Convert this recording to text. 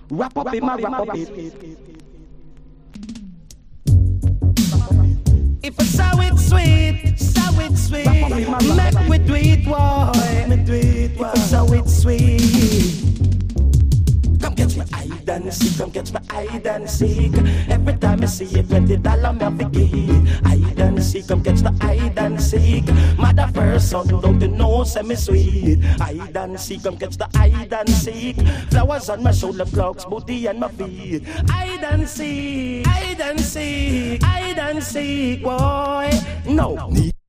Wrap up in my wrap up it. If I saw it sweet, make we do it, boy. If I saw it sweet. Come catch my hide and seek, come catch my hide and seek. Every time I see it, $20 me have to give. Hide and seek, come catch the hide and seek. Mother first son, don't you know, semi sweet. Hide and seek, come catch the hide and seek. Flowers on my shoulder, clocks, booty and my feet. Hide and seek, hide and seek, hide and seek, boy. No.